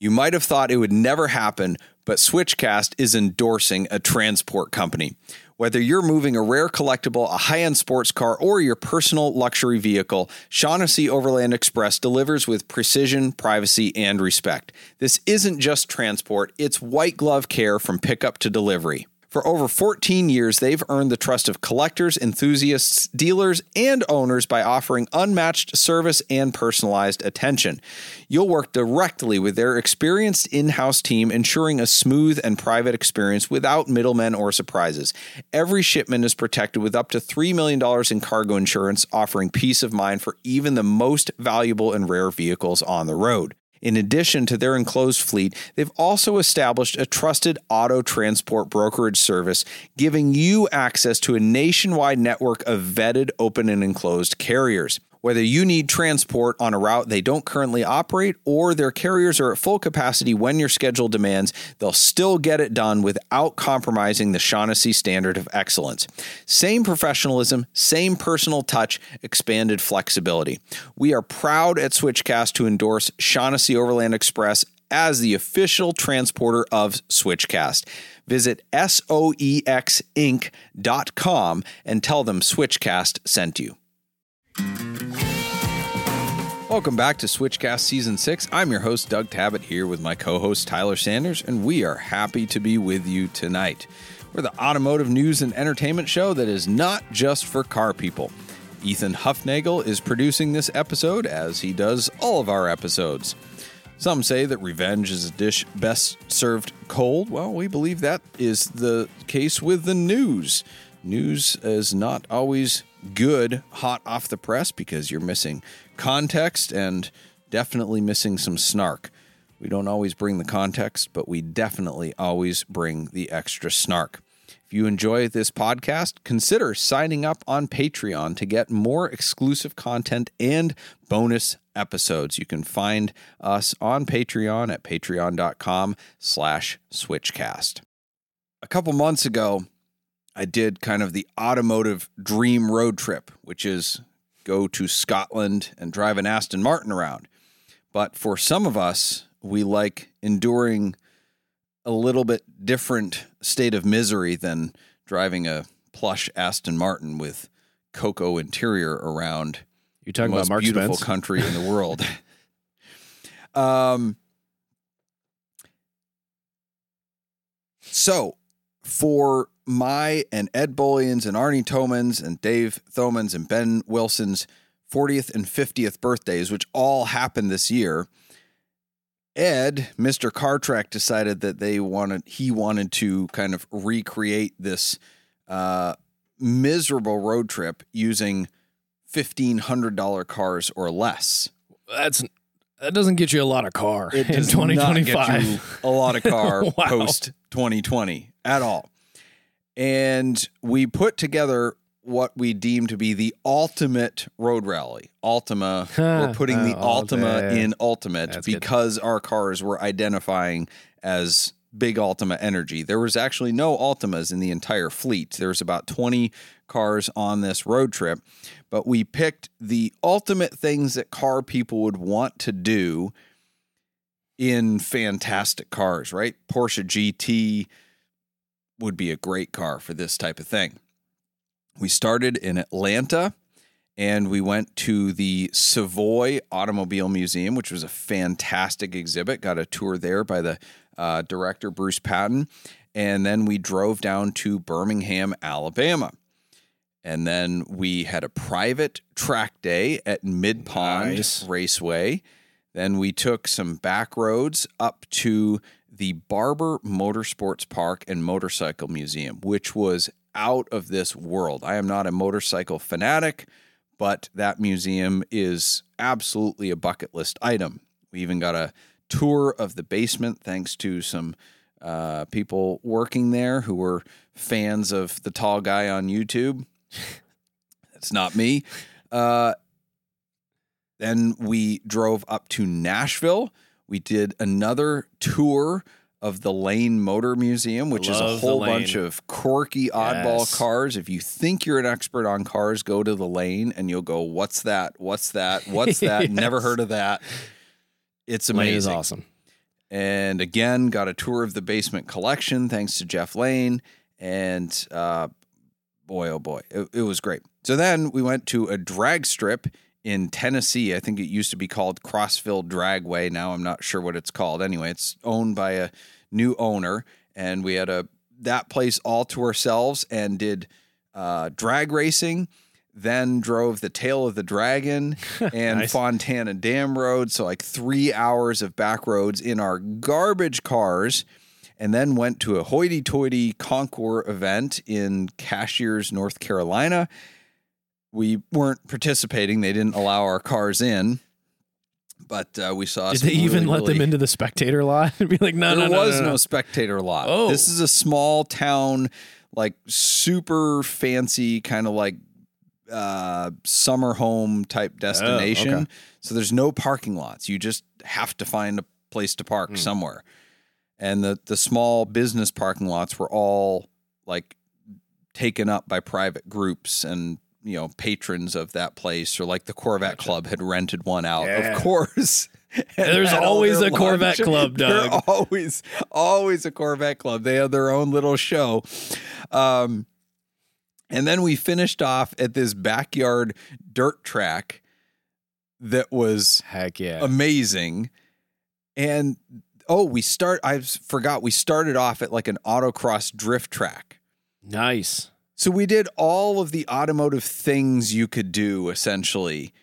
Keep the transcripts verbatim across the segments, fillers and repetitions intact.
You might have thought it would never happen, but Switchcast is endorsing a transport company. Whether you're moving a rare collectible, a high-end sports car, or your personal luxury vehicle, Shaughnessy Overland Express delivers with precision, privacy, and respect. This isn't just transport, it's white glove care from pickup to delivery. For over fourteen years, they've earned the trust of collectors, enthusiasts, dealers, and owners by offering unmatched service and personalized attention. You'll work directly with their experienced in-house team, ensuring a smooth and private experience without middlemen or surprises. Every shipment is protected with up to three million dollars in cargo insurance, offering peace of mind for even the most valuable and rare vehicles on the road. In addition to their enclosed fleet, they've also established a trusted auto transport brokerage service, giving you access to a nationwide network of vetted, open, and enclosed carriers. Whether you need transport on a route they don't currently operate or their carriers are at full capacity when your schedule demands, they'll still get it done without compromising the Shaughnessy standard of excellence. Same professionalism, same personal touch, expanded flexibility. We are proud at Switchcast to endorse Shaughnessy Overland Express as the official transporter of Switchcast. Visit S O E X inc dot com and tell them Switchcast sent you. Welcome back to Switchcast Season six. I'm your host, Doug Tabbitt, here with my co-host, Tyler Sanders, and we are happy to be with you tonight. We're the automotive news and entertainment show that is not just for car people. Ethan Huffnagel is producing this episode, as he does all of our episodes. Some say that revenge is a dish best served cold. Well, we believe that is the case with the news. News is not always good hot off the press because you're missing context and definitely missing some snark. We don't always bring the context, but we definitely always bring the extra snark. If you enjoy this podcast, consider signing up on Patreon to get more exclusive content and bonus episodes. You can find us on Patreon at patreon.com slash switchcast. A couple months ago, I did kind of the automotive dream road trip, which is go to Scotland and drive an Aston Martin around. But for some of us, we like enduring a little bit different state of misery than driving a plush Aston Martin with cocoa interior around. You're talking the most about Mark beautiful Spence? Country in the world. um. So, for my and Ed Bollion's and Arnie Tomans and Dave Thomans and Ben Wilson's fortieth and fiftieth birthdays, which all happened this year, Ed, Mister Car Track, decided that they wanted he wanted to kind of recreate this uh, miserable road trip using fifteen hundred dollars cars or less. That's that doesn't get you a lot of car It in does twenty twenty-five. not get you a lot of car Wow. post twenty twenty at all. And we put together what we deem to be the ultimate road rally. Ultima. We're putting the Oh, Ultima yeah. in Ultimate That's good. because our cars were identifying as big Ultima energy. There was actually no Ultimas in the entire fleet. There's about twenty cars on this road trip, but we picked the ultimate things that car people would want to do in fantastic cars, right? Porsche G T would be a great car for this type of thing. We started in Atlanta and we went to the Savoy Automobile Museum, which was a fantastic exhibit. Got a tour there by the uh, director, Bruce Patton. And then we drove down to Birmingham, Alabama. And then we had a private track day at Mid Pond Nice. Raceway. Then we took some back roads up to the Barber Motorsports Park and Motorcycle Museum, which was out of this world. I am not a motorcycle fanatic, but that museum is absolutely a bucket list item. We even got a tour of the basement thanks to some uh, people working there who were fans of the tall guy on YouTube. That's not me. Uh, then we drove up to Nashville. We did another tour of the Lane Motor Museum, which is a Love whole the Lane. bunch of quirky, oddball Yes. cars. If you think you're an expert on cars, go to the Lane and you'll go, what's that? What's that? What's that? Yes. Never heard of that. It's Lane amazing. is awesome. And again, got a tour of the basement collection thanks to Jeff Lane. And uh, boy, oh boy, it, it was great. So then we went to a drag strip in Tennessee. I think it used to be called Crossville Dragway. Now I'm not sure what it's called. Anyway, it's owned by a new owner. And we had a that place all to ourselves and did uh, drag racing. Then drove the Tail of the Dragon and nice. Fontana Dam Road. So like three hours of back roads in our garbage cars, and then went to a hoity-toity Concours event in Cashiers, North Carolina. We weren't participating. They didn't allow our cars in, but uh, we saw. Did they even really, let really, them into the spectator lot and be like, no, there no, no, was no, no. no spectator lot. Oh. This is a small town, like super fancy, kind of like uh summer home type destination. Oh, okay. So there's no parking lots. You just have to find a place to park mm. somewhere. And the the small business parking lots were all like taken up by private groups and, you know, patrons of that place, or like the Corvette gotcha. Club had rented one out. Yeah. Of course. There's always a lunch. Corvette Club, Doug. There's always always a Corvette Club. They have their own little show. Um And then we finished off at this backyard dirt track that was heck yeah amazing. And oh, we start I forgot we started off at like an autocross drift track. Nice. So we did all of the automotive things you could do essentially,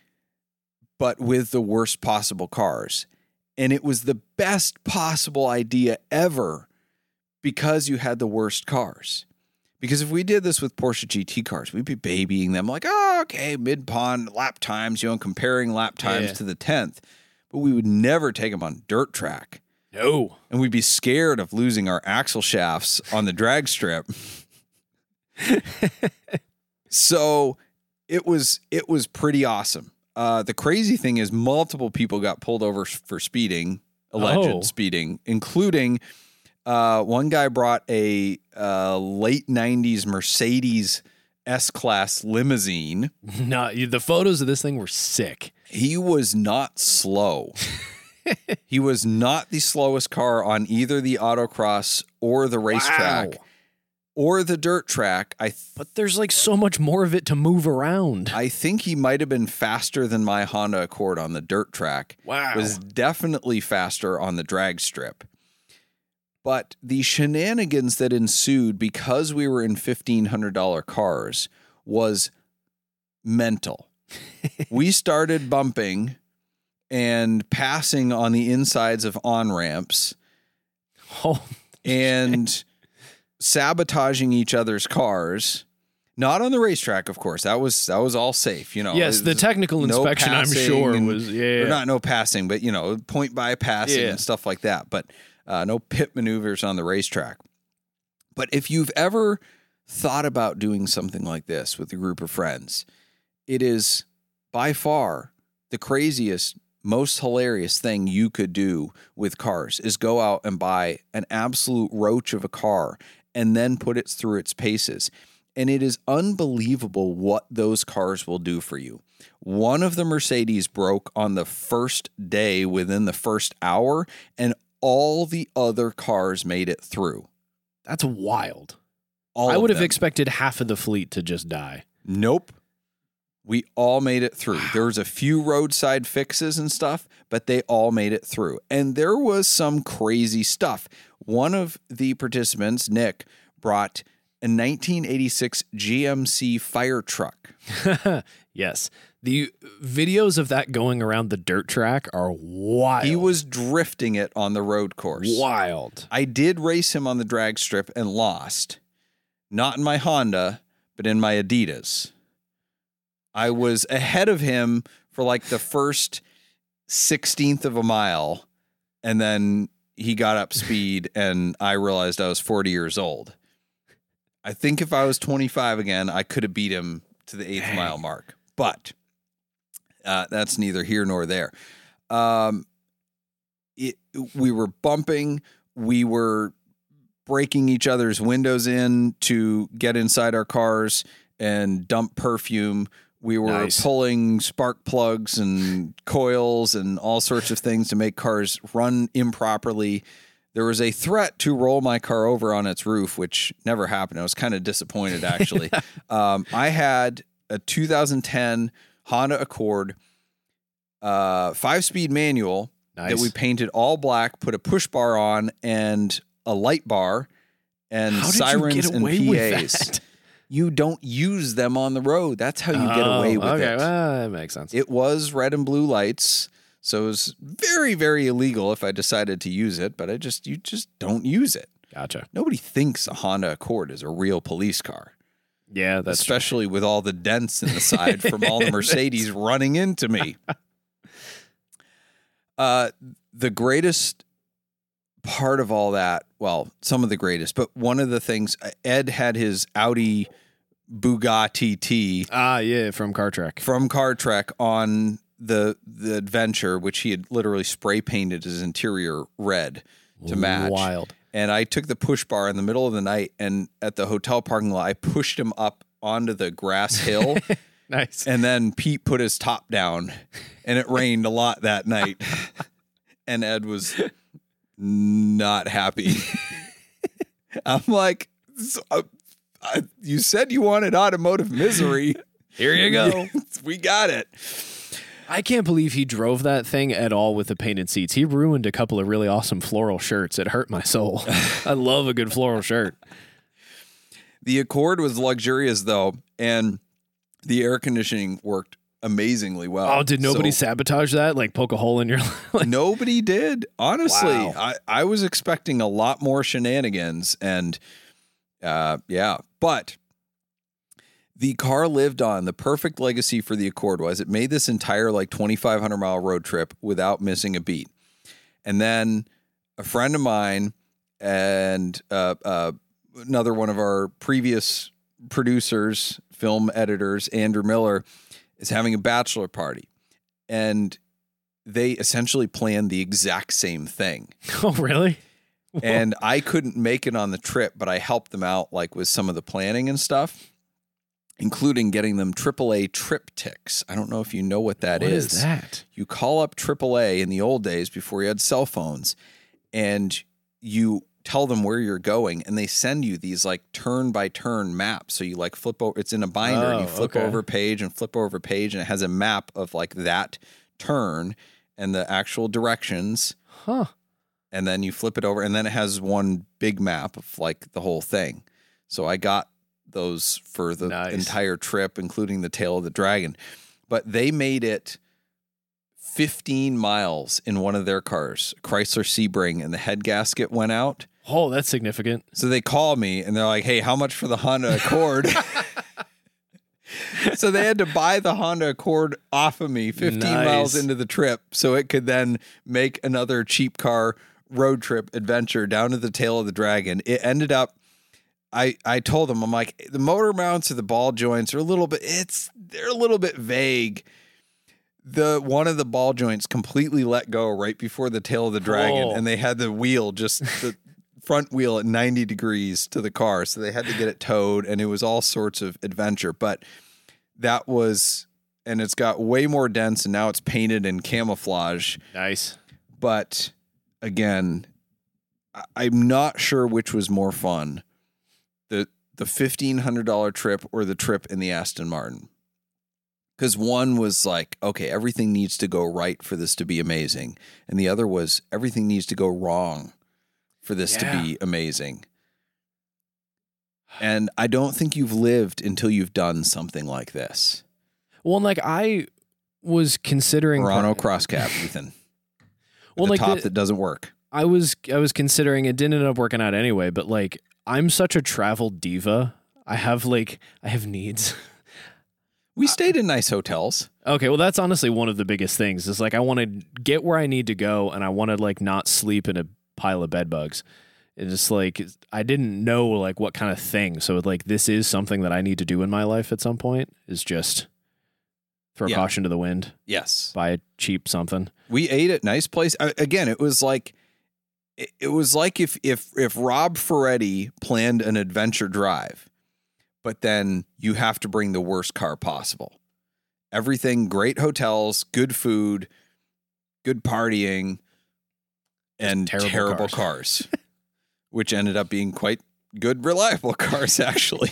but with the worst possible cars. And it was the best possible idea ever because you had the worst cars. Because if we did this with Porsche G T cars, we'd be babying them like, oh, okay, mid-pond lap times, you know, comparing lap times yeah. to the tenth. But we would never take them on dirt track. No. And we'd be scared of losing our axle shafts on the drag strip. So it was it was pretty awesome. Uh, the crazy thing is multiple people got pulled over for speeding, alleged oh. speeding, including... Uh, one guy brought a uh, late nineties Mercedes S-Class limousine. No, the photos of this thing were sick. He was not slow. He was not the slowest car on either the autocross or the racetrack wow. or the dirt track. I th- but there's like so much more of it to move around. I think he might have been faster than my Honda Accord on the dirt track. Wow. Was definitely faster on the drag strip. But the shenanigans that ensued because we were in fifteen hundred dollars cars was mental. We started bumping and passing on the insides of on-ramps oh, and shit. sabotaging each other's cars. Not on the racetrack, of course. That was that was all safe, you know. Yes, the technical no inspection, I'm sure, and, was yeah, or not no passing, but you know, point by passing yeah. and stuff like that. But uh, no pit maneuvers on the racetrack. But if you've ever thought about doing something like this with a group of friends, it is by far the craziest, most hilarious thing you could do with cars is go out and buy an absolute roach of a car and then put it through its paces. And it is unbelievable what those cars will do for you. One of the Mercedes broke on the first day within the first hour, and all the other cars made it through. That's wild. All I would have them. expected half of the fleet to just die. Nope. We all made it through. There was a few roadside fixes and stuff, but they all made it through. And there was some crazy stuff. One of the participants, Nick, brought a nineteen eighty-six G M C fire truck. Yes. The videos of that going around the dirt track are wild. He was drifting it on the road course. Wild. I did race him on the drag strip and lost. Not in my Honda, but in my Adidas. I was ahead of him for like the first sixteenth of a mile, and then he got up speed, and I realized I was forty years old. I think if I was twenty-five again, I could have beat him to the eighth Dang. mile mark, but uh, that's neither here nor there. Um, it, we were bumping, we were breaking each other's windows in to get inside our cars and dump perfume. We were Nice. pulling spark plugs and coils and all sorts of things to make cars run improperly. There was a threat to roll my car over on its roof, which never happened. I was kind of disappointed, actually. um, I had a two thousand ten Honda Accord uh, five-speed manual Nice. that we painted all black, put a push bar on, and a light bar, and How did sirens you get and away P with As. that? You don't use them on the road. That's how you get Oh, away with okay. it. Well, that makes sense. It was red and blue lights, so it was very, very illegal if I decided to use it, but I just you just don't use it. Gotcha. Nobody thinks a Honda Accord is a real police car, Yeah, that's especially with all the dents in the side from all the Mercedes running into me. Uh, the greatest part of all that, well, some of the greatest, but one of the things, Ed had his Audi Bugatti T Ah, yeah, from Car Trek. from Car Trek on the the Adventure, which he had literally spray painted his interior red to match. Wild. And I took the push bar in the middle of the night, and at the hotel parking lot, I pushed him up onto the grass hill. Nice. And then Pete put his top down, and it rained a lot that night. And Ed was not happy. I'm like, so, uh, I, you said you wanted automotive misery. Here you go. We got it. I can't believe he drove that thing at all with the painted seats. He ruined a couple of really awesome floral shirts. It hurt my soul. I love a good floral shirt. The Accord was luxurious, though, and the air conditioning worked amazingly well. Oh, did nobody So- sabotage that? Like poke a hole in your like, Nobody did. Honestly, Wow. I, I was expecting a lot more shenanigans, and uh, yeah, but the car lived on. The perfect legacy for the Accord was it made this entire like twenty-five hundred mile road trip without missing a beat. And then a friend of mine and uh, uh, another one of our previous producers, film editors, Andrew Miller, is having a bachelor party. And they essentially planned the exact same thing. oh, really? And I couldn't make it on the trip, but I helped them out like with some of the planning and stuff, including getting them triple A triptychs. I don't know if you know what that What is. is that? You call up triple A in the old days before you had cell phones, and you tell them where you're going, and they send you these like turn by turn maps. So you like flip over, it's in a binder, and you Oh, flip okay. over a page and flip over a page, and it has a map of like that turn and the actual directions. Huh. And then you flip it over, and then it has one big map of like the whole thing. So I got those for the Nice. entire trip, including the Tail of the Dragon. But they made it fifteen miles in one of their cars, Chrysler Sebring, and the head gasket went out. Oh, that's significant. So they call me, and they're like, hey, how much for the Honda Accord? So they had to buy the Honda Accord off of me fifteen Nice. miles into the trip so it could then make another cheap car road trip adventure down to the Tail of the Dragon. It ended up, I, I told them, I'm like, the motor mounts or the ball joints are a little bit, it's, they're a little bit vague. The one of the ball joints completely let go right before the Tail of the Dragon, Oh. and they had the wheel, just the front wheel at ninety degrees to the car. So they had to get it towed, and it was all sorts of adventure. But that was, and it's got way more dents, and now it's painted in camouflage. Nice. But again, I- I'm not sure which was more fun, the the fifteen hundred dollars trip or the trip in the Aston Martin. Because one was like, okay, everything needs to go right for this to be amazing. And the other was everything needs to go wrong for this Yeah. to be amazing. And I don't think you've lived until you've done something like this. Well, like I was considering Murano cross cab, Ethan. Well, the like top the- that doesn't work. I was I was considering it didn't end up working out anyway, but like I'm such a travel diva. I have like I have needs. We stayed in nice hotels. Okay, well that's honestly one of the biggest things. Is like I want to get where I need to go, and I want to like not sleep in a pile of bed bugs. It's just like I didn't know like what kind of thing. So like this is something that I need to do in my life at some point. Is just throw Yeah. caution to the wind, Yes. buy a cheap something. We ate at nice place. Uh, again, it was like it, it was like if if if Rob Ferretti planned an adventure drive, but then you have to bring the worst car possible. everything, great hotels, good food, good partying, and terrible terrible cars. cars, which ended up being quite good, reliable cars, actually.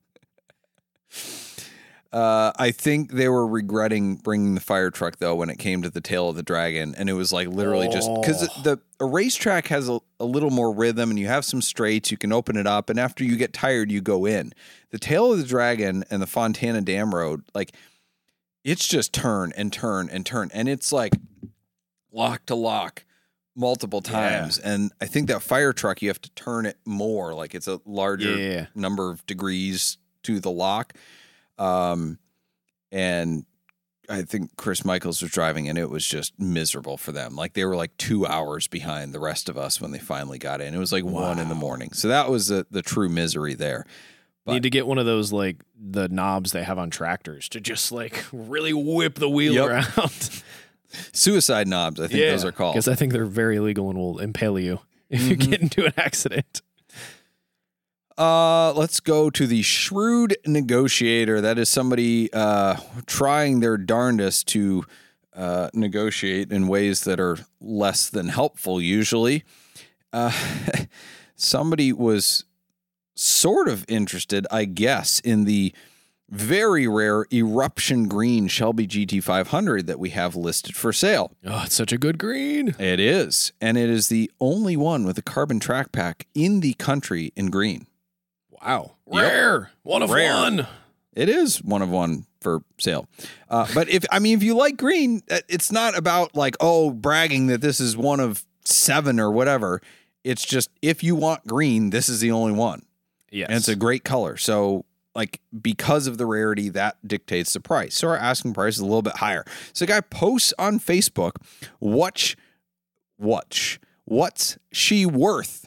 Uh, I think they were regretting bringing the fire truck, though, when it came to the tail of the dragon. And it was like literally just because Oh. the a racetrack has a, a little more rhythm and you have some straights, you can open it up. And after you get tired, you go in. The tail of the dragon and the Fontana Dam Road, like it's just turn and turn and turn. And it's like lock to lock multiple times. Yeah. And I think that fire truck, you have to turn it more. Like it's a larger Yeah. number of degrees to the lock. Um, and I think Chris Michaels was driving and it was just miserable for them. Like they were like two hours behind the rest of us when they finally got in. It was like Wow. one in the morning. So that was the, the true misery there. But- Need to get one of those like the knobs they have on tractors to just like really whip the wheel Yep. around. Suicide knobs, I think those are called. Because I think they're very illegal and will impale you if you Mhm. get into an accident. Uh, let's go to the shrewd negotiator. That is somebody uh, trying their darndest to uh, negotiate in ways that are less than helpful, usually. Uh, somebody was sort of interested, I guess, in the very rare Eruption Green Shelby G T five hundred that we have listed for sale. Oh, it's such a good green. It is, and it is the only one with a carbon track pack in the country in green. Wow. Yep. Rare. One of Rare. one. It is one of one for sale. Uh, but if, I mean, if you like green, it's not about like, oh, bragging that this is one of seven or whatever. It's just, if you want green, this is the only one. Yes. And it's a great color. So like, because of the rarity, that dictates the price. So our asking price is a little bit higher. So a guy posts on Facebook, what's, what's, what's she worth?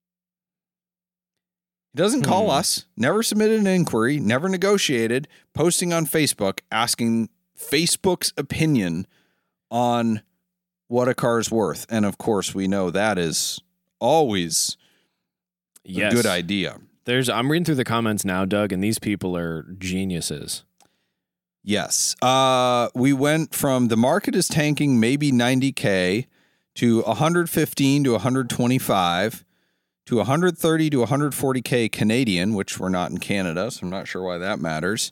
He doesn't call Hmm. us, never submitted an inquiry, never negotiated, posting on Facebook, asking Facebook's opinion on what a car's worth. And of course, we know that is always yes. a good idea. There's I'm reading through the comments now, Doug, and these people are geniuses. Yes. Uh, we went from the market is tanking maybe ninety K to one hundred fifteen to one hundred twenty-five to one hundred thirty to one hundred forty K Canadian, which we're not in Canada, so I'm not sure why that matters.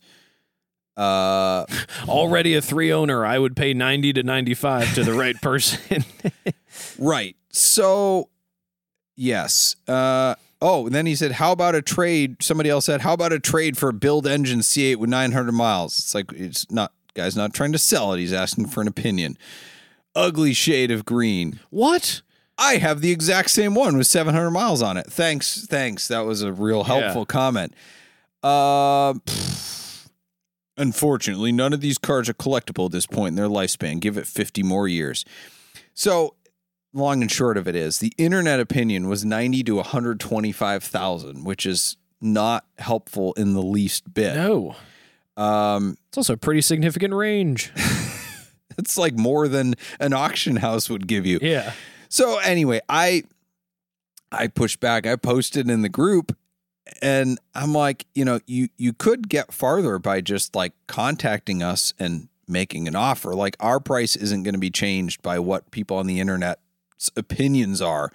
Uh, Already a three owner, I would pay ninety to ninety-five to the right person. right. So, yes. Uh, oh, and then he said, how about a trade? Somebody else said, how about a trade for a build engine C eight with nine hundred miles? It's like, it's not, guy's not trying to sell it. He's asking for an opinion. Ugly shade of green. What? I have the exact same one with seven hundred miles on it. Thanks. Thanks. That was a real helpful Yeah. comment. Uh, pff, unfortunately, none of these cars are collectible at this point in their lifespan. Give it fifty more years. So, long and short of it is, the internet opinion was ninety to one hundred twenty-five thousand, which is not helpful in the least bit. No. Um, It's also a pretty significant range. it's like more than an auction house would give you. Yeah. So anyway, I I pushed back. I posted in the group and I'm like, you know, you you could get farther by just like contacting us and making an offer. Like our price isn't going to be changed by what people on the internet's opinions are.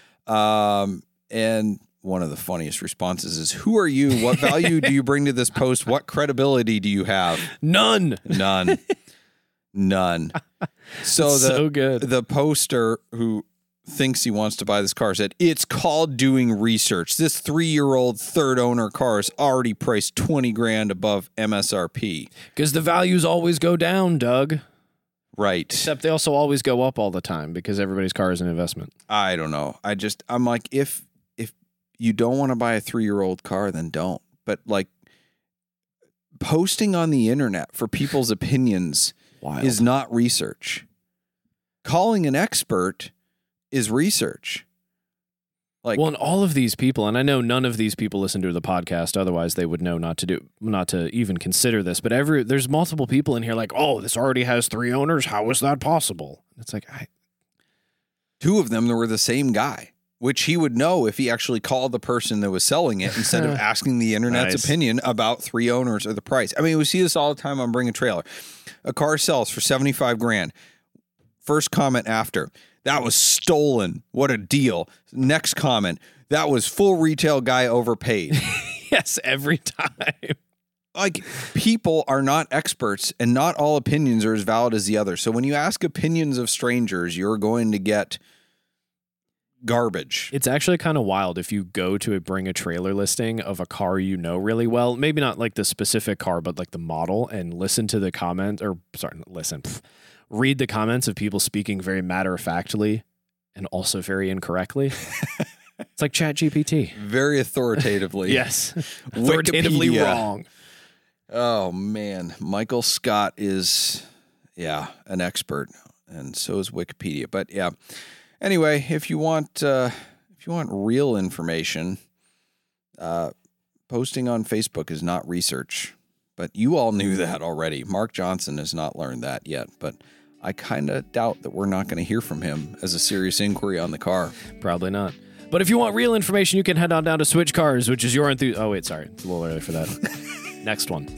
Um and one of the funniest responses is, who are you? What value do you bring to this post? What credibility do you have? None. None. None. So the so good. the poster who thinks he wants to buy this car said, it's called doing research. This three-year-old third owner car is already priced twenty grand above M S R P. Because the values always go down, Doug. Right. Except they also always go up all the time because everybody's car is an investment. I don't know. I just, I'm like, if if you don't want to buy a three-year-old car, then don't. But like posting on the internet for people's opinions Wild. is not research. Calling an expert is research. Like, well, and all of these people, and I know none of these people listen to the podcast, otherwise they would know not to do, not to even consider this. But every there's multiple people in here like, oh, this already has three owners. How is that possible? It's like, I, two of them that were the same guy. which he would know if he actually called the person that was selling it instead of asking the internet's Nice. opinion about three owners or the price. I mean, we see this all the time on Bring a Trailer. A car sells for seventy-five grand. First comment after, that was stolen. What a deal. Next comment, that was full retail guy overpaid. Yes, every time. Like, people are not experts, and not all opinions are as valid as the other. So when you ask opinions of strangers, you're going to get garbage. It's actually kind of wild if you go to a Bring a Trailer listing of a car you know really well, maybe not like the specific car, but like the model, and listen to the comment, or sorry, listen, pff, read the comments of people speaking very matter-of-factly and also very incorrectly. It's like ChatGPT. Very authoritatively. Yes. Authoritatively Wikipedia. wrong. Oh, man. Michael Scott is, yeah, an expert, and so is Wikipedia. But, yeah. Anyway, if you want uh, if you want real information, uh, posting on Facebook is not research. But you all knew that already. Mark Johnson has not learned that yet. But I kind of doubt that we're not going to hear from him as a serious inquiry on the car. Probably not. But if you want real information, you can head on down to Switch Cars, which is your enthusiasm. Oh, wait, sorry. It's a little early for that. Next one.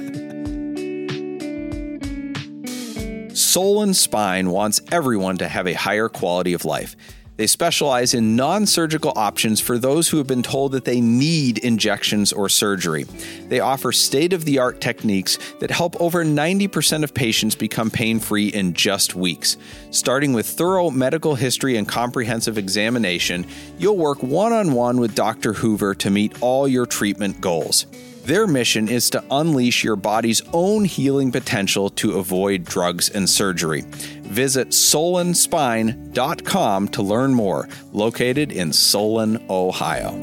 Soul and Spine wants everyone to have a higher quality of life. They specialize in non-surgical options for those who have been told that they need injections or surgery. They offer state-of-the-art techniques that help over ninety percent of patients become pain-free in just weeks. Starting with thorough medical history and comprehensive examination, you'll work one-on-one with Doctor Hoover to meet all your treatment goals. Their mission is to unleash your body's own healing potential to avoid drugs and surgery. Visit solon spine dot com to learn more. Located in Solon, Ohio.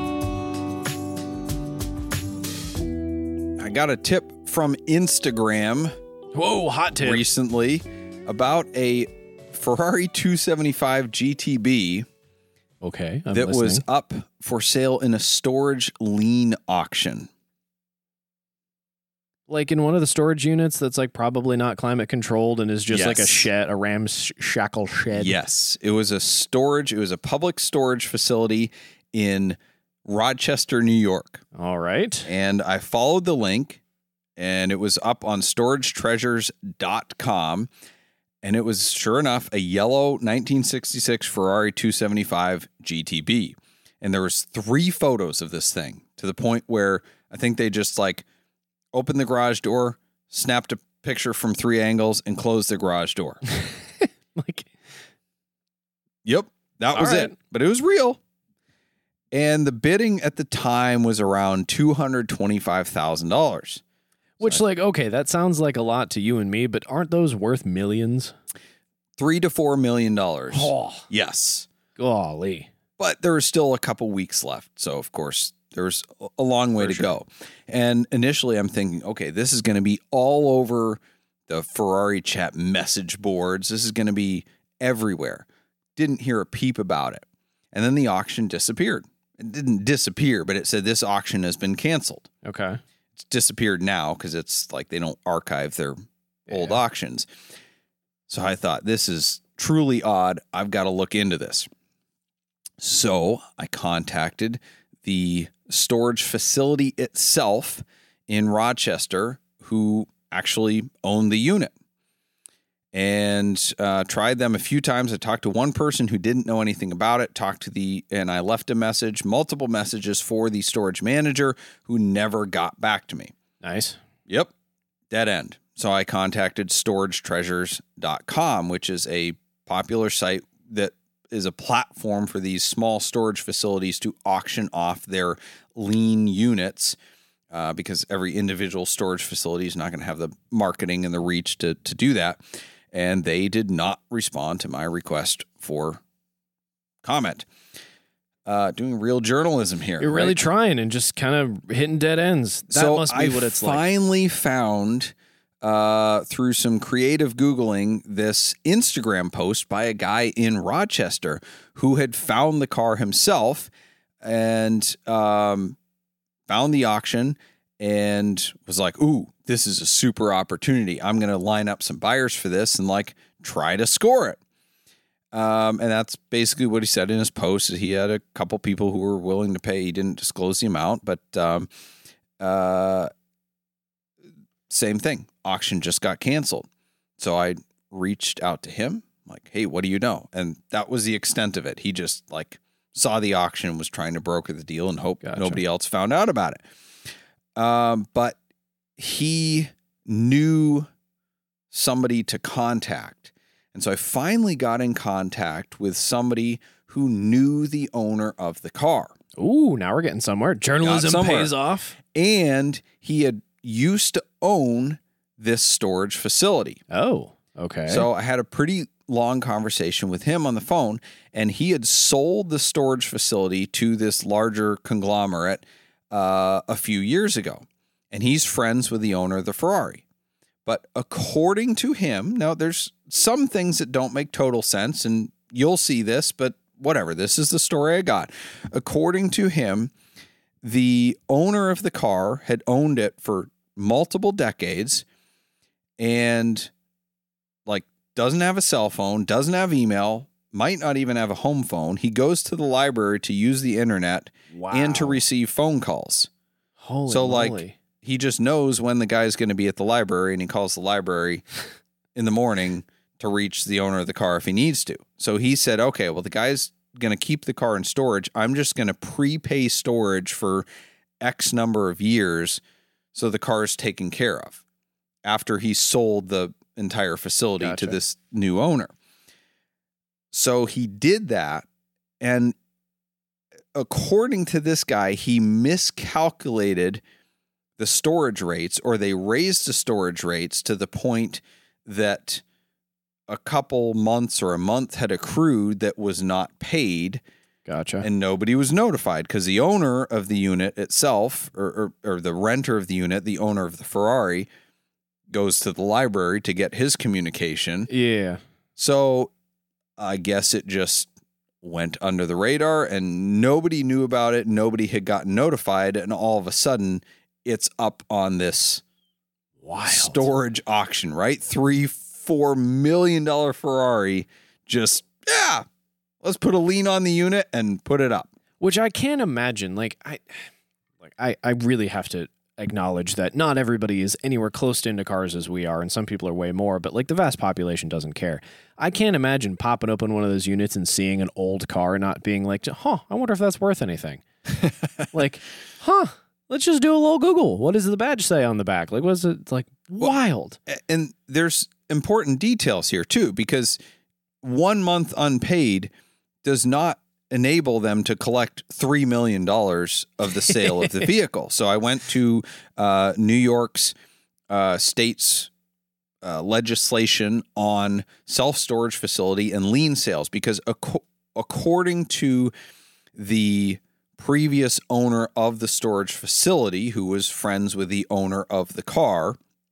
I got a tip from Instagram Whoa, hot tip. recently about a Ferrari two seventy-five G T B Okay, I'm that listening. was up for sale in a storage lien auction. Like in one of the storage units that's like probably not climate controlled and is just like a Yes. shed, a ramshackle shed. Yes, it was a storage. It was a public storage facility in Rochester, New York. All right. And I followed the link, and it was up on storage treasures dot com. And it was, sure enough, a yellow nineteen sixty-six Ferrari two seventy-five G T B. And there was three photos of this thing, to the point where I think they just like opened the garage door, snapped a picture from three angles, and closed the garage door. Like, Yep, that All was right. it. But it was real. And the bidding at the time was around two hundred twenty-five thousand dollars. which like, okay, that sounds like a lot to you and me, but aren't those worth millions? Three to four million dollars. Oh, Yes. golly. But there was still a couple weeks left. So, of course, there's a long way For to sure. go. And initially, I'm thinking, okay, this is going to be all over the Ferrari chat message boards. This is going to be everywhere. Didn't hear a peep about it. And then the auction disappeared. It didn't disappear, but it said this auction has been canceled. Okay. It's disappeared now because it's like they don't archive their old Yeah. auctions. So I thought, this is truly odd. I've got to look into this. So I contacted the storage facility itself in Rochester, who actually owned the unit, and uh, tried them a few times. I talked to one person who didn't know anything about it, talked to the, and I left a message, multiple messages for the storage manager, who never got back to me. Nice. Yep. Dead end. So I contacted storage treasures dot com, which is a popular site that is a platform for these small storage facilities to auction off their lean units, uh, because every individual storage facility is not going to have the marketing and the reach to, to do that. And they did not respond to my request for comment. Uh, doing real journalism here. You're really right? trying and just kind of hitting dead ends. That so must be I what it's like. finally found, uh, through some creative Googling, this Instagram post by a guy in Rochester who had found the car himself and um, found the auction and was like, ooh, this is a super opportunity. I'm going to line up some buyers for this and like try to score it. Um, and that's basically what he said in his post. He had a couple people who were willing to pay. He didn't disclose the amount, but um, uh, same thing. Auction just got canceled. So I reached out to him like, hey, what do you know? And that was the extent of it. He just like saw the auction, was trying to broker the deal and hope Gotcha. nobody else found out about it. Um, but he knew somebody to contact. And so I finally got in contact with somebody who knew the owner of the car. Ooh, now we're getting somewhere. Journalism somewhere. pays off. And he had used to own this storage facility. Oh, okay. So I had a pretty long conversation with him on the phone, and he had sold the storage facility to this larger conglomerate uh, a few years ago. And he's friends with the owner of the Ferrari. But according to him, now there's some things that don't make total sense, and you'll see this, but whatever. This is the story I got. According to him, the owner of the car had owned it for multiple decades and like doesn't have a cell phone, doesn't have email, might not even have a home phone. He goes to the library to use the internet Wow. and to receive phone calls. Holy so moly. like he just knows when the guy's going to be at the library, and he calls the library in the morning to reach the owner of the car if he needs to. So he said, okay, well, the guy's going to keep the car in storage. I'm just going to prepay storage for X number of years so the car is taken care of after he sold the entire facility Gotcha. to this new owner. So he did that, and according to this guy, he miscalculated the storage rates, or they raised the storage rates to the point that a couple months or a month had accrued that was not paid. Gotcha. And nobody was notified because the owner of the unit itself, or, or, or the renter of the unit, the owner of the Ferrari, goes to the library to get his communication. Yeah. So I guess it just went under the radar and nobody knew about it. Nobody had gotten notified. And all of a sudden, it's up on this Wild. storage auction, right? Three, four million dollar Ferrari. Just, yeah, let's put a lien on the unit and put it up. Which I can't imagine. Like I, like I, I really have to acknowledge that not everybody is anywhere close to into cars as we are, and some people are way more. But like the vast population doesn't care. I can't imagine popping open one of those units and seeing an old car and not being like, huh, I wonder if that's worth anything. Like, huh. Let's just do a little Google. What does the badge say on the back? Like, what's it like? Wild. Well, and there's important details here too, because one month unpaid does not enable them to collect three million dollars of the sale of the vehicle. So I went to uh, New York's uh, state's uh, legislation on self-storage facility and lien sales, because ac- according to the previous owner of the storage facility, who was friends with the owner of the car,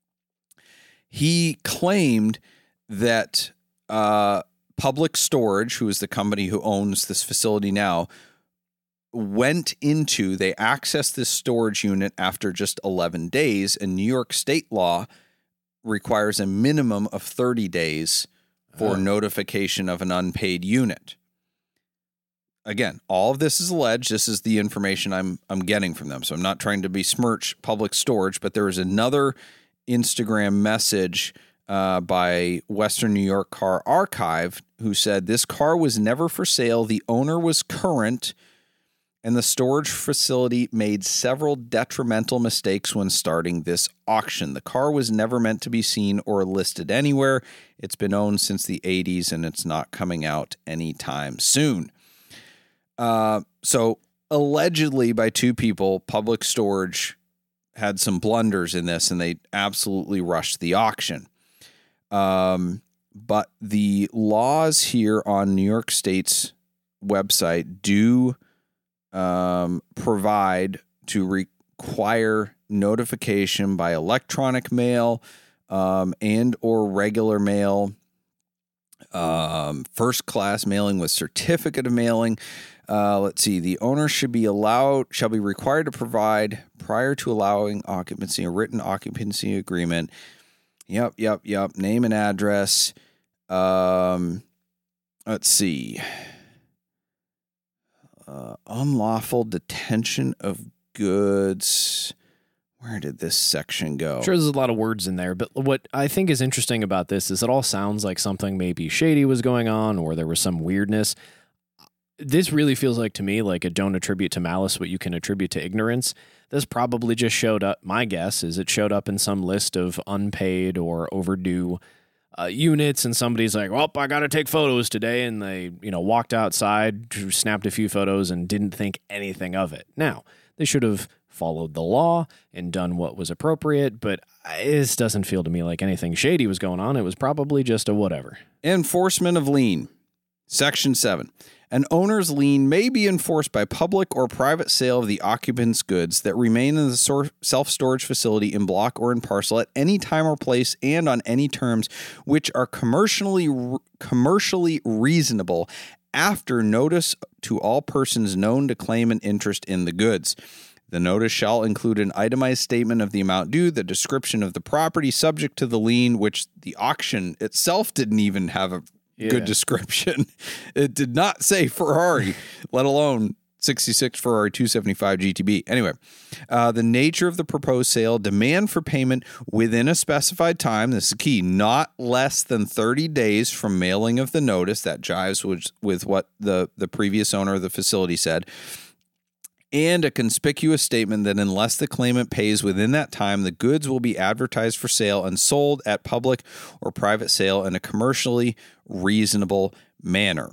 he claimed that uh, Public Storage, who is the company who owns this facility now, went into, they accessed this storage unit after just eleven days, and New York state law requires a minimum of thirty days for Oh. notification of an unpaid unit. Again, all of this is alleged. This is the information I'm I'm getting from them. So I'm not trying to besmirch Public Storage, but there was another Instagram message uh, by Western New York Car Archive who said this car was never for sale. The owner was current, and the storage facility made several detrimental mistakes when starting this auction. The car was never meant to be seen or listed anywhere. It's been owned since the eighties, and it's not coming out anytime soon. Uh, so allegedly by two people, Public Storage had some blunders in this, and they absolutely rushed the auction. Um, but the laws here on New York State's website do um, provide to require notification by electronic mail um, and or regular mail, um, first class mailing with certificate of mailing. Uh, let's see. The owner should be allowed, shall be required to provide prior to allowing occupancy, a written occupancy agreement. Yep, yep, yep. Name and address. Um, let's see. Uh, unlawful detention of goods. Where did this section go? I'm sure there's a lot of words in there, but what I think is interesting about this is it all sounds like something maybe shady was going on or there was some weirdness. This really feels like to me like a don't attribute to malice what you can attribute to ignorance. This probably just showed up. My guess is it showed up in some list of unpaid or overdue uh, units, and somebody's like, well, I got to take photos today. And they, you know, walked outside, snapped a few photos and didn't think anything of it. Now, they should have followed the law and done what was appropriate, but this doesn't feel to me like anything shady was going on. It was probably just a whatever. Enforcement of lien. Section seven. An owner's lien may be enforced by public or private sale of the occupant's goods that remain in the self-storage facility in block or in parcel at any time or place and on any terms which are commercially commercially reasonable after notice to all persons known to claim an interest in the goods. The notice shall include an itemized statement of the amount due, the description of the property subject to the lien, which the auction itself didn't even have a Yeah. good description. It did not say Ferrari, let alone sixty-six Ferrari two seventy-five G T B. Anyway, uh, the nature of the proposed sale, demand for payment within a specified time. This is key, not less than thirty days from mailing of the notice. That jives with, with what the, the previous owner of the facility said. And a conspicuous statement that unless the claimant pays within that time, the goods will be advertised for sale and sold at public or private sale in a commercially reasonable manner.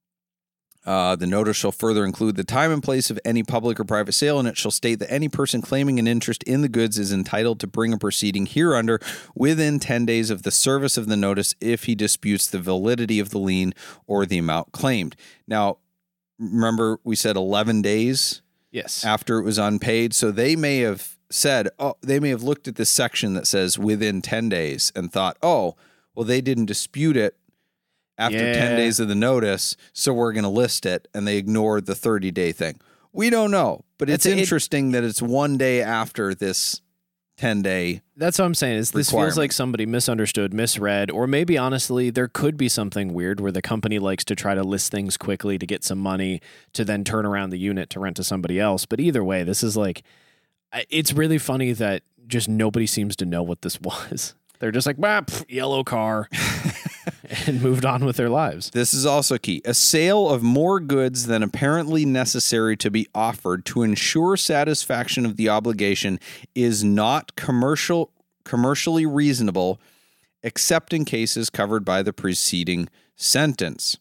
Uh, the notice shall further include the time and place of any public or private sale, and it shall state that any person claiming an interest in the goods is entitled to bring a proceeding hereunder within ten days of the service of the notice if he disputes the validity of the lien or the amount claimed. Now, remember we said eleven days? Yes. After it was unpaid. So they may have said, oh, they may have looked at this section that says within ten days and thought, oh, well, they didn't dispute it after yeah. ten days of the notice, so we're going to list it. And they ignored the thirty day thing. We don't know, but it's That's interesting it, that it's one day after this ten day. That's what I'm saying is this feels like somebody misunderstood, misread, or maybe honestly, there could be something weird where the company likes to try to list things quickly to get some money to then turn around the unit to rent to somebody else. But either way, this is like, it's really funny that just nobody seems to know what this was. They're just like, bah, pff, yellow car, and moved on with their lives. This is also key. A sale of more goods than apparently necessary to be offered to ensure satisfaction of the obligation is not commercial, commercially reasonable, except in cases covered by the preceding sentence.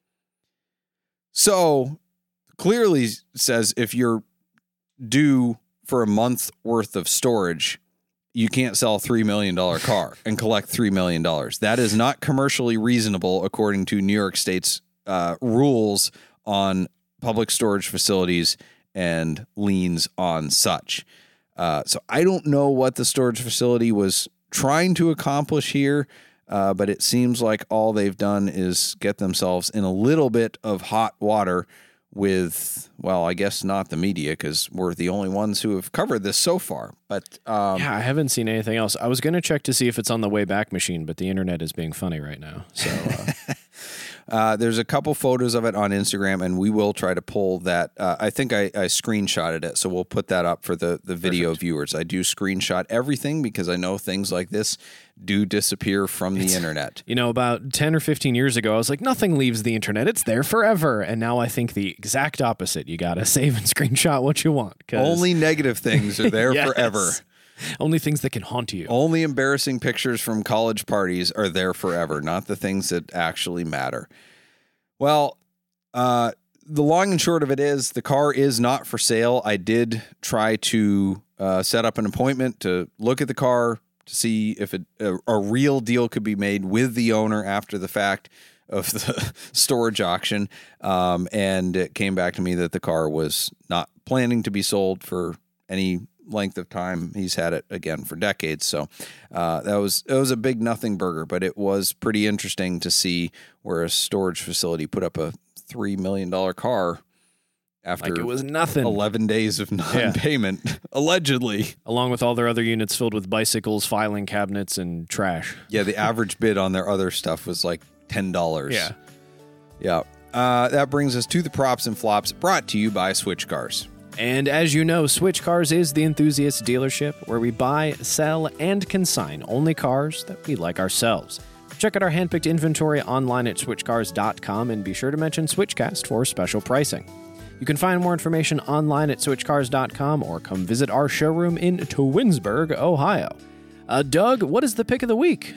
So, clearly says if you're due for a month worth of storage, you can't sell a three million dollars car and collect three million dollars. That is not commercially reasonable according to New York State's uh, rules on public storage facilities and liens on such. Uh, so I don't know what the storage facility was trying to accomplish here, uh, but it seems like all they've done is get themselves in a little bit of hot water with, well, I guess not the media because we're the only ones who have covered this so far. But um, yeah, I haven't seen anything else. I was going to check to see if it's on the Wayback Machine, but the internet is being funny right now. So uh, uh, there's a couple photos of it on Instagram, and we will try to pull that. Uh, I think I, I screenshotted it, so we'll put that up for the, the video Perfect. viewers. I do screenshot everything because I know things like this do disappear from the it's, internet. You know, about ten or fifteen years ago, I was like, nothing leaves the internet. It's there forever. And now I think the exact opposite. You got to save and screenshot what you want. Only negative things are there yes. forever. Only things that can haunt you. Only embarrassing pictures from college parties are there forever, not the things that actually matter. Well, uh, the long and short of it is the car is not for sale. I did try to uh, set up an appointment to look at the car to see if it, a, a real deal could be made with the owner after the fact of the storage auction. Um, and it came back to me that the car was not planning to be sold for any length of time. He's had it again for decades. So uh, that was, it was a big nothing burger, but it was pretty interesting to see where a storage facility put up a three million dollars car after like it was nothing. eleven days of non-payment, yeah. allegedly. Along with all their other units filled with bicycles, filing cabinets, and trash. Yeah, the average bid on their other stuff was like ten dollars. Yeah. Yeah. Uh, that brings us to the props and flops, brought to you by Switch Cars. And as you know, Switch Cars is the enthusiast dealership where we buy, sell, and consign only cars that we like ourselves. Check out our handpicked inventory online at switch cars dot com and be sure to mention Switchcast for special pricing. You can find more information online at switch cars dot com or come visit our showroom in Twinsburg, Ohio. Uh, Doug, what is the pick of the week?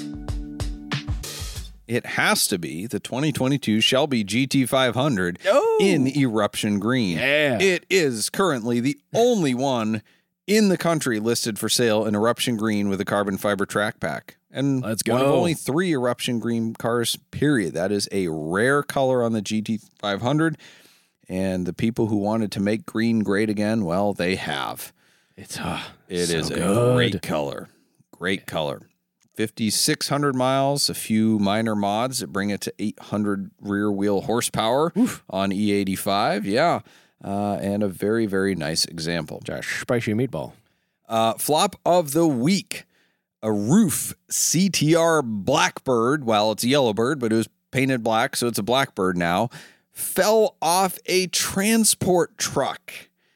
It has to be the twenty twenty-two Shelby G T five hundred Oh. in Eruption Green. Yeah. It is currently the only one in the country listed for sale in Eruption Green with a carbon fiber track pack. And Let's one of go. only three Eruption Green cars, period. That is a rare color on the G T five hundred. And the people who wanted to make green great again, well, they have. It's uh, It so is a good. great color. Great color. fifty-six hundred miles, a few minor mods that bring it to eight hundred rear wheel horsepower Oof. on E eighty-five. Yeah. Uh, and a very, very nice example. Josh, spicy meatball. Uh, flop of the week. A Roof C T R Blackbird. Well, it's a Yellowbird, but it was painted black, so it's a Blackbird now. Fell off a transport truck.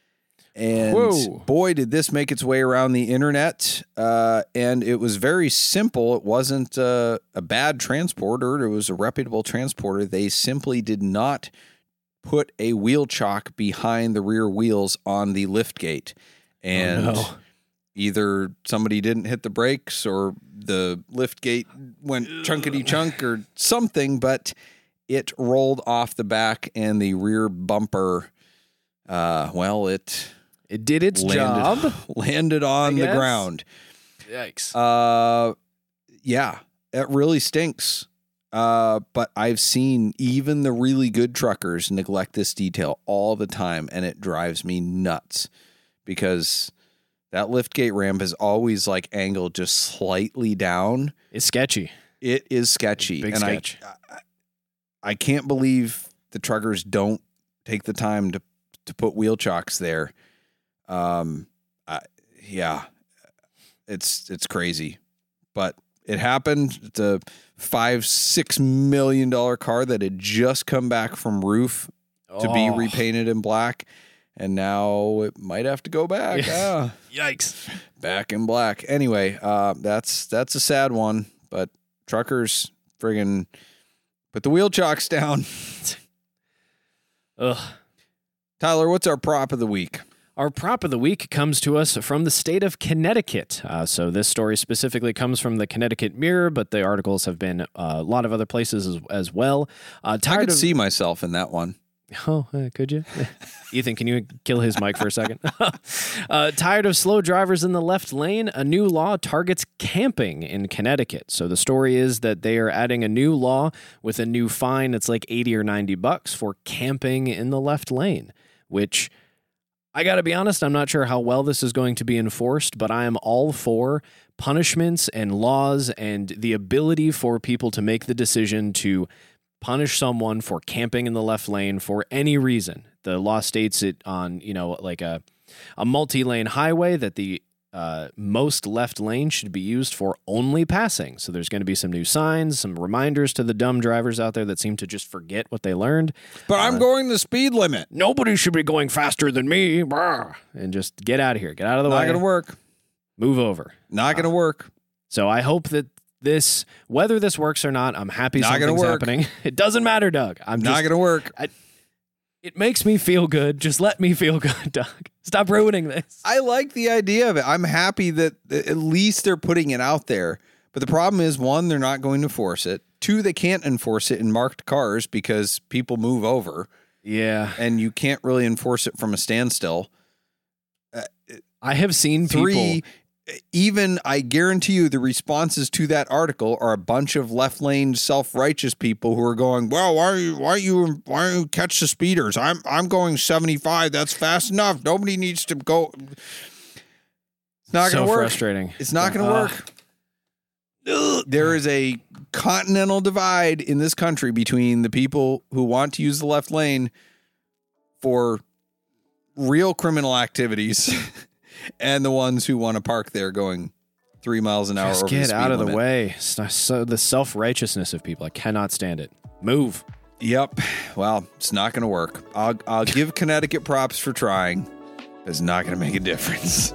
And Whoa. boy, did this make its way around the internet. Uh, and it was very simple. It wasn't uh, a bad transporter. It was a reputable transporter. They simply did not put a wheel chock behind the rear wheels on the lift gate. And Oh, no. either somebody didn't hit the brakes or the lift gate went chunkity chunk or something, but it rolled off the back and the rear bumper, uh, well, it... It did its landed, job. landed on I the guess. ground. Yikes. Uh, yeah, it really stinks. Uh, but I've seen even the really good truckers neglect this detail all the time, and it drives me nuts because that liftgate ramp is always like angled just slightly down. It's sketchy. It is sketchy. Big and sketch. I, I I can't believe the truckers don't take the time to to put wheel chocks there. Um, I, yeah, it's, it's crazy, but it happened. It's a five, six million dollar car that had just come back from Roof to be Oh. repainted in black. And now it might have to go back. Ah, Yikes. back in black. Anyway, uh, that's, that's a sad one, but truckers friggin' put the wheel chocks down. Ugh. Tyler, what's our prop of the week? Our prop of the week comes to us from the state of Connecticut. Uh, so this story specifically comes from the Connecticut Mirror, but the articles have been uh, a lot of other places as, as well. Uh, I tired could of, see myself in that one. Oh, uh, could you? Ethan, can you kill his mic for a second? uh, tired of slow drivers in the left lane? A new law targets camping in Connecticut. So the story is that they are adding a new law with a new fine. It's like eighty or ninety bucks for camping in the left lane, which I got to be honest, I'm not sure how well this is going to be enforced, but I am all for punishments and laws and the ability for people to make the decision to punish someone for camping in the left lane for any reason. The law states it on, you know, like a a multi-lane highway that the uh, most left lane should be used for only passing. So there's going to be some new signs, some reminders to the dumb drivers out there that seem to just forget what they learned. But I'm going the speed limit. Nobody should be going faster than me. Brr. And just get out of here. Get out of the Not way. going to work. Move over. Not going to work. So I hope that this, whether this works or not, I'm happy Not gonna something's work. happening. It doesn't matter, Doug. I'm Not just, going to work. it makes me feel good. Just let me feel good, Doug. Stop ruining this. I like the idea of it. I'm happy that at least they're putting it out there. But the problem is, one, they're not going to force it. Two, they can't enforce it in marked cars because people move over. Yeah. And you can't really enforce it from a standstill. I have seen people. Three, even I guarantee you the responses to that article are a bunch of left lane self-righteous people who are going, well, why are you, why are you, why don't you catch the speeders? I'm, I'm going seventy-five. That's fast enough. Nobody needs to go. It's not so going to work. frustrating. It's not going to Uh, work. There is a continental divide in this country between the people who want to use the left lane for real criminal activities and the ones who want to park there going three miles an hour Just over the get speed out of limit. the way. So, so the self-righteousness of people, I cannot stand it. Move. Yep. Well, it's not going to work. I'll, I'll give Connecticut props for trying. It's not going to make a difference.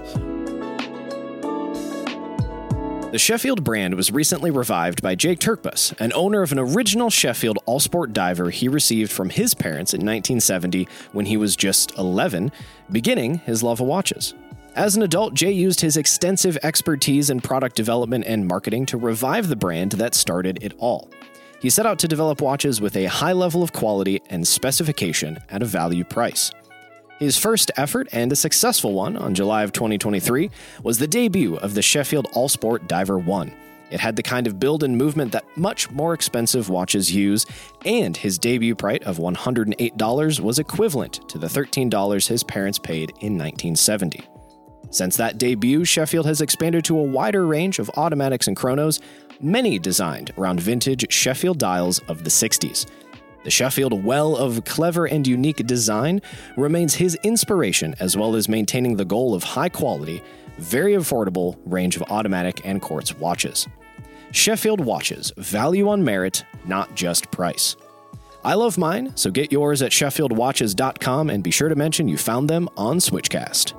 The Sheffield brand was recently revived by Jake Turkbus, an owner of an original Sheffield all-sport diver he received from his parents in nineteen seventy when he was just eleven, beginning his love of watches. As an adult, Jay used his extensive expertise in product development and marketing to revive the brand that started it all. He set out to develop watches with a high level of quality and specification at a value price. His first effort, and a successful one, on July of twenty twenty-three, was the debut of the Sheffield All-Sport Diver one. It had the kind of build and movement that much more expensive watches use, and his debut price of one hundred eight dollars was equivalent to the thirteen dollars his parents paid in nineteen seventy. Since that debut, Sheffield has expanded to a wider range of automatics and chronos, many designed around vintage Sheffield dials of the sixties. The Sheffield well of clever and unique design remains his inspiration, as well as maintaining the goal of high quality, very affordable range of automatic and quartz watches. Sheffield watches, value on merit, not just price. I love mine, so get yours at sheffield watches dot com and be sure to mention you found them on Switchcast.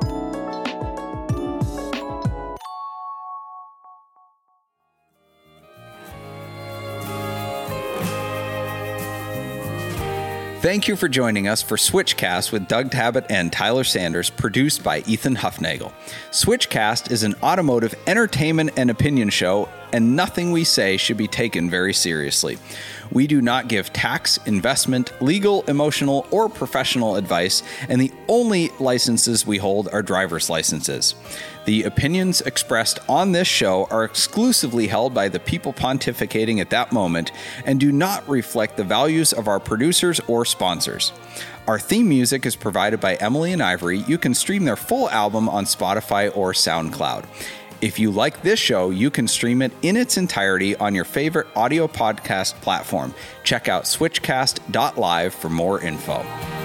Thank you for joining us for Switchcast with Doug Tabbitt and Tyler Sanders, produced by Ethan Huffnagel. Switchcast is an automotive entertainment and opinion show, and nothing we say should be taken very seriously. We do not give tax, investment, legal, emotional, or professional advice, and the only licenses we hold are driver's licenses. The opinions expressed on this show are exclusively held by the people pontificating at that moment and do not reflect the values of our producers or sponsors. Our theme music is provided by Emily and Ivory. You can stream their full album on Spotify or SoundCloud. If you like this show, you can stream it in its entirety on your favorite audio podcast platform. Check out switchcast dot live for more info.